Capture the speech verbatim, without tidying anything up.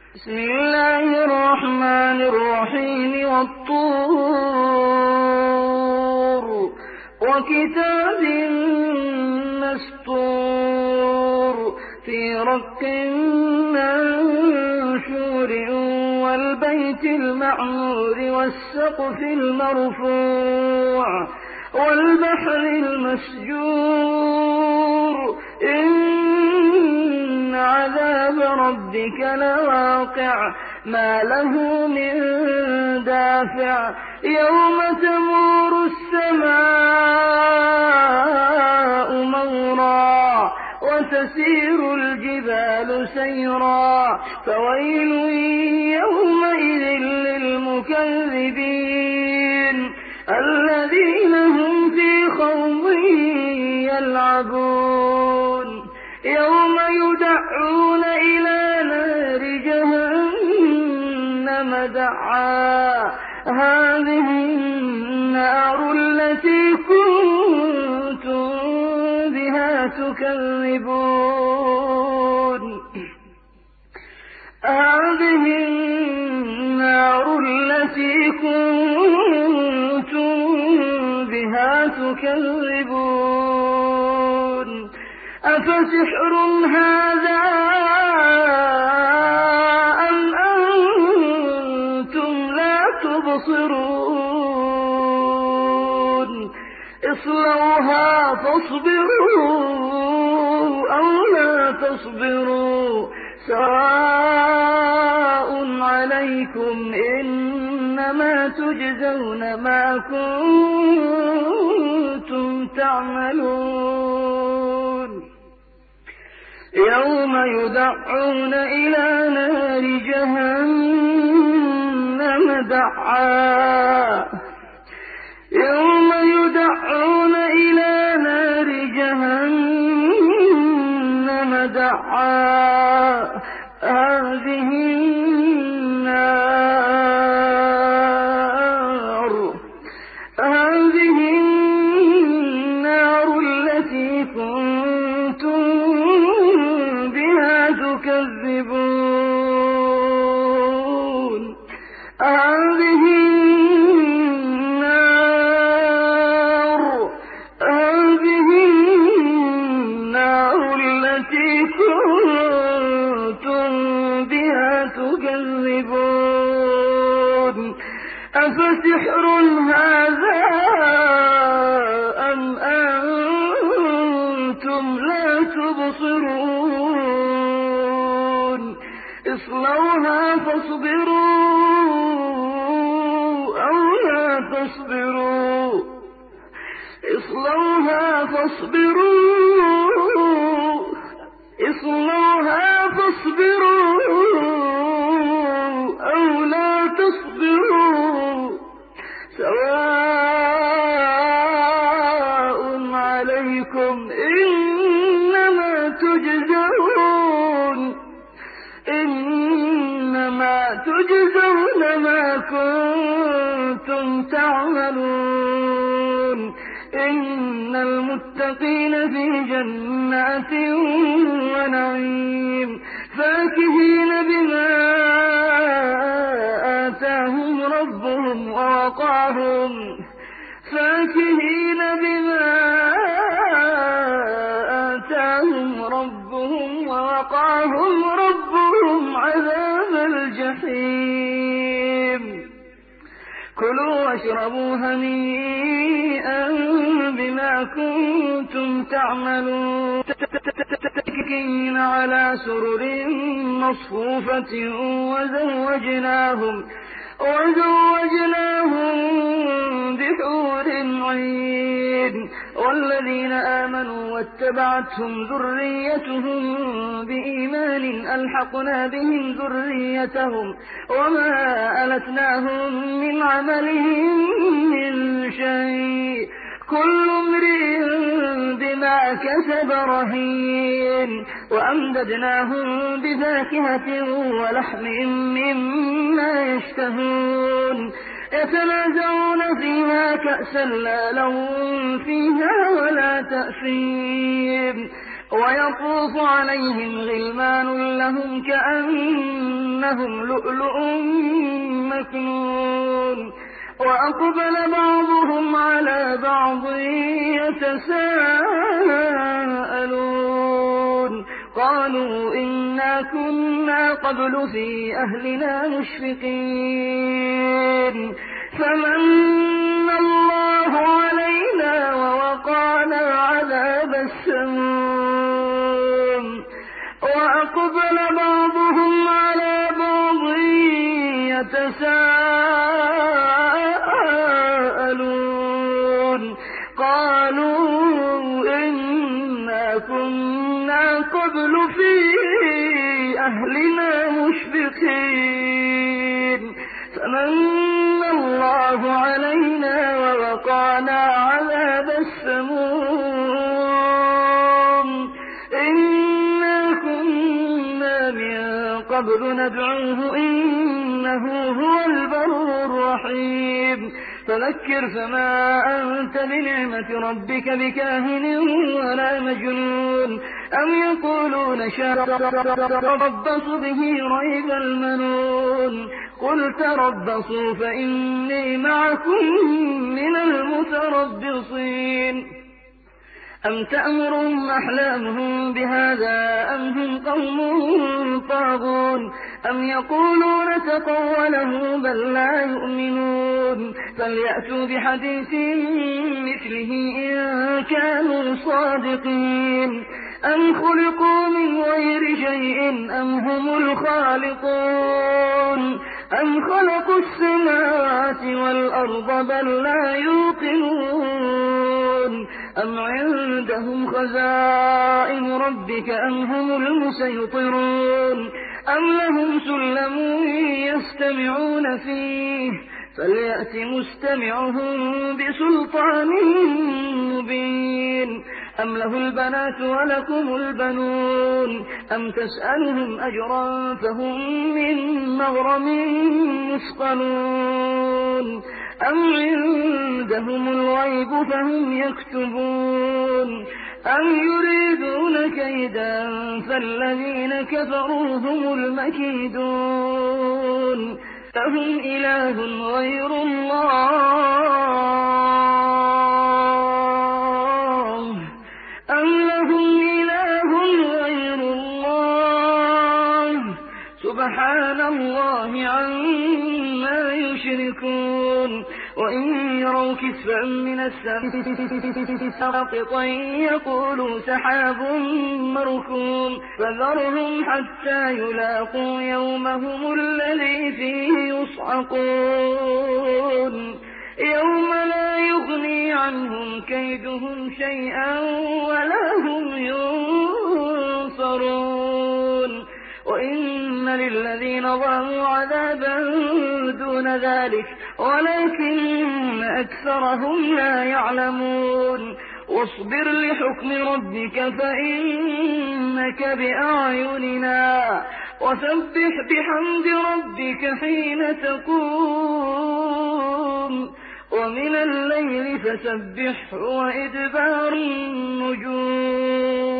بسم الله الرحمن الرحيم والطور وكتاب مسطور في رق منشور والبيت المعمور والسقف المرفوع والبحر المسجور إن عذاب ربك لواقع ما له من دافع يوم تمور السماء مورا وتسير الجبال سيرا فويل يومئذ للمكذبين الذين هم في خوض يلعبون يوم يدعون إلى نار جهنم دعا هذه النار التي كنتم بها تكذبون هذه النار التي كنتم بها تكذبون أفسحر هذا أم أنتم لا تبصرون اصلوها فاصبروا أو لا تصبروا سواء عليكم إنما تجزون ما كنتم تعملون يوم يدعون إلى نار جهنم دعا يوم يدعون إلى نار جهنم دعا هذه النار هذه النار التي كنتم بها تكذبون هذه النار هذه النار التي كنتم بها تكذبون أفسحر هذا أم أنتم لا تبصرون اصلوها فاصبروا أو لا تصبروا اصلوها فاصبروا اصلوها فاصبروا أو لا تصبروا سواء عليكم إنما تجزون إنما تجزون ما كنتم تعملون إن المتقين في جنات ونعيم فاكهين بما آتاهم ربهم ووقاهم فاكهين بما آتاهم ربهم ووقاهم ربهم عذاب الجحيم كلوا واشربوا هنيئا بما كنتم تعملون متكئين على سرر مصفوفة وزوجناهم وزوجناهم بحور عين والذين آمنوا واتبعتهم ذريتهم بإيمان ألحقنا بهم ذريتهم وما ألتناهم من عملهم من شيء كل امرئ بما كسب رهين وأمددناهم بفاكهة ولحم مما يشتهون يتنازعون فيها كأسا لا لهم فيها ولا تأثيم ويطوف عليهم غلمان لهم كأن كأنهم لؤلؤ مكنون وأقبل بعضهم على بعض يتساءلون قالوا إنا كنا قبل في أهلنا مشفقين فمن الله علينا ووقانا عذاب السموم وأقبل بعضهم على بعض يتساءلون قالوا إنا كنا قبل في أهلنا مشفقين فمن الله علينا ووقانا عذاب السموم إنا كنا من قبل ندعوه إنه هو البر الرحيم فذكر فما أنت بنعمة ربك بكاهن ولا مجنون أم يقولون شربص به ريب المنون قل تربصوا فإني معكم من المتربصين أم تأمرهم أحلامهم بهذا أم هم قوم طاغون أم يقولون تقوله بل لا يؤمنون فليأتوا بحديث مثله إن كانوا صادقين أم خلقوا من غير شيء أم هم الخالقون أم خلقوا السماوات والأرض بل لا يوقنون أم عندهم خزائن ربك أم هم المسيطرون أم لهم سلم يستمعون فيه فليأت مستمعهم بسلطان مبين أم له البنات ولكم البنون أم تسألهم أجرا فهم من مغرم مثقلون أم عندهم الغيب فهم يكتبون أم يريدون كيدا فالذين كفروا هم المكيدون أهم إله غير الله أم لهم إله غير الله سبحان الله عما يشركون وإن يروا كسفا من السماء ساقطا يقولوا سحاب مركوم فذرهم حتى يلاقوا يومهم الذي فيه يصعقون يوم لا يغني عنهم كيدهم شيئا ولا هم ينصرون وإن للذين ظلموا عذابا دون ذلك ولكن أكثرهم لا يعلمون واصبر لحكم ربك فإنك بأعيننا وسبح بحمد ربك حين تقوم ومن الليل فسبحه وإدبار النجوم